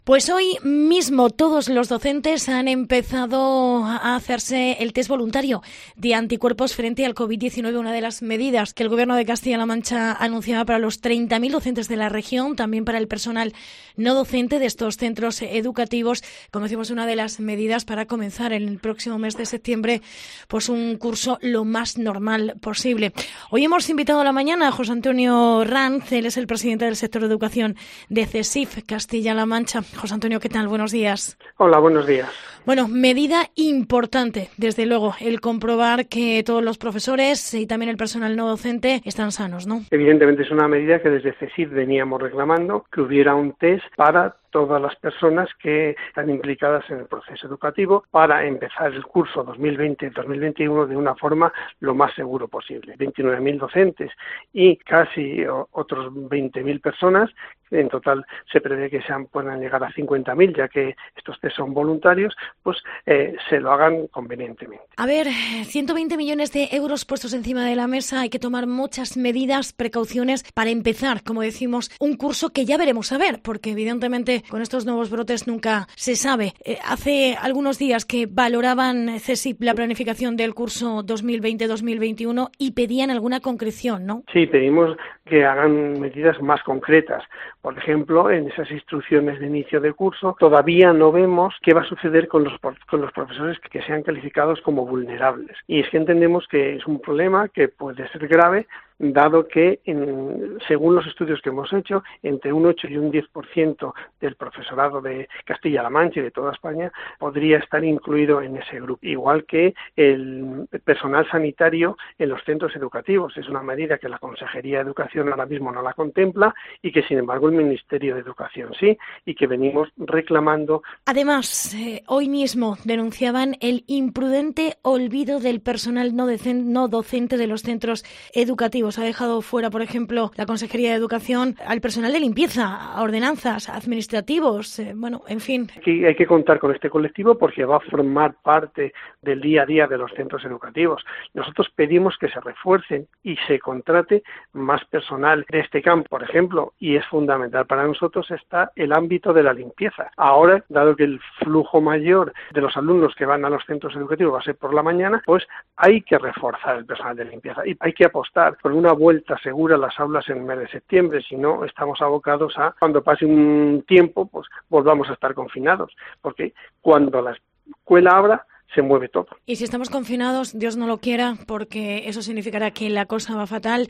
Pues hoy mismo todos los docentes han empezado a hacerse el test voluntario de anticuerpos frente al COVID-19, una de las medidas que el Gobierno de Castilla-La Mancha anunciaba para los 30.000 docentes de la región, también para el personal no docente de estos centros educativos. Como decimos, una de las medidas para comenzar en el próximo mes de septiembre pues un curso lo más normal posible. Hoy hemos invitado a la mañana a José Antonio Ranz, él es el presidente del sector de educación de CESIF Castilla-La Mancha. José Antonio, ¿qué tal? Buenos días. Hola, buenos días. Bueno, medida importante, desde luego, el comprobar que todos los profesores y también el personal no docente están sanos, ¿no? Evidentemente es una medida que desde CESIF veníamos reclamando, que hubiera un test para todas las personas que están implicadas en el proceso educativo para empezar el curso 2020-2021 de una forma lo más seguro posible. 29.000 docentes y casi otros 20.000 personas. En total se prevé que puedan llegar a 50.000, ya que estos test son voluntarios, pues se lo hagan convenientemente. A ver, 120 millones de euros puestos encima de la mesa, hay que tomar muchas medidas, precauciones para empezar, como decimos, un curso que ya veremos a ver, porque evidentemente con estos nuevos brotes nunca se sabe. Hace algunos días que valoraban CESIF la planificación del curso 2020-2021 y pedían alguna concreción, ¿no? Sí, pedimos que hagan medidas más concretas. Por ejemplo, en esas instrucciones de inicio de curso todavía no vemos qué va a suceder con los profesores que sean calificados como vulnerables. Y es que entendemos que es un problema que puede ser grave, dado que, según los estudios que hemos hecho, entre un 8 y un 10% del profesorado de Castilla-La Mancha y de toda España podría estar incluido en ese grupo. Igual que el personal sanitario en los centros educativos. Es una medida que la Consejería de Educación ahora mismo no la contempla y que, sin embargo, el Ministerio de Educación sí, y que venimos reclamando. Además, hoy mismo denunciaban el imprudente olvido del personal no docente de los centros educativos. Ha dejado fuera, por ejemplo, la Consejería de Educación al personal de limpieza, a ordenanzas, administrativos, en fin. Aquí hay que contar con este colectivo porque va a formar parte del día a día de los centros educativos. Nosotros pedimos que se refuercen y se contrate más personal de este campo, por ejemplo, y es fundamental para nosotros está el ámbito de la limpieza. Ahora, dado que el flujo mayor de los alumnos que van a los centros educativos va a ser por la mañana, pues hay que reforzar el personal de limpieza y hay que apostar por una vuelta segura a las aulas en el mes de septiembre, si no estamos abocados a, cuando pase un tiempo, pues volvamos a estar confinados, porque cuando la escuela abra, se mueve todo. Y si estamos confinados, Dios no lo quiera, porque eso significará que la cosa va fatal,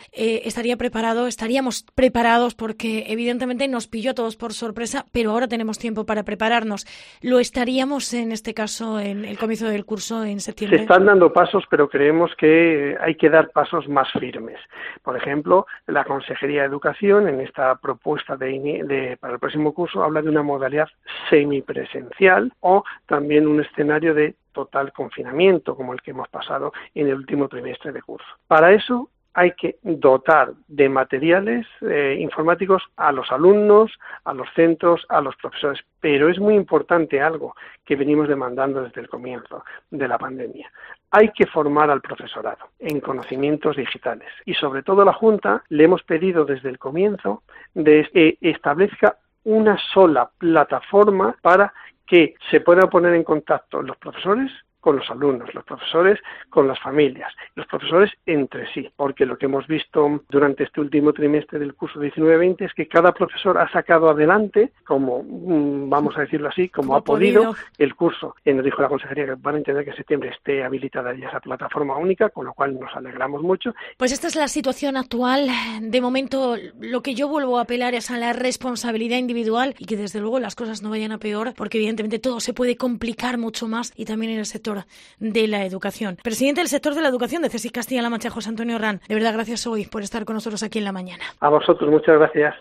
estaríamos preparados porque evidentemente nos pilló a todos por sorpresa, pero ahora tenemos tiempo para prepararnos. ¿Lo estaríamos en este caso en el comienzo del curso en septiembre? Se están dando pasos, pero creemos que hay que dar pasos más firmes. Por ejemplo, la Consejería de Educación en esta propuesta para el próximo curso habla de una modalidad semipresencial o también un escenario de total confinamiento, como el que hemos pasado en el último trimestre de curso. Para eso hay que dotar de materiales informáticos a los alumnos, a los centros, a los profesores. Pero es muy importante algo que venimos demandando desde el comienzo de la pandemia. Hay que formar al profesorado en conocimientos digitales. Y sobre todo la Junta le hemos pedido desde el comienzo de que establezca una sola plataforma para que se puedan poner en contacto los profesores con los alumnos, los profesores con las familias, los profesores entre sí, porque lo que hemos visto durante este último trimestre del curso 19-20 es que cada profesor ha sacado adelante, como vamos a decirlo así, como ha podido el curso. Nos dijo la Consejería que van a entender que en septiembre esté habilitada ya esa plataforma única, con lo cual nos alegramos mucho. Pues esta es la situación actual. De momento, lo que yo vuelvo a apelar es a la responsabilidad individual y que desde luego las cosas no vayan a peor, porque evidentemente todo se puede complicar mucho más y también en el sector de la educación. Presidente del sector de la educación de CESIF Castilla-La Mancha, José Antonio Ranz, de verdad gracias hoy por estar con nosotros aquí en la mañana. A vosotros, muchas gracias.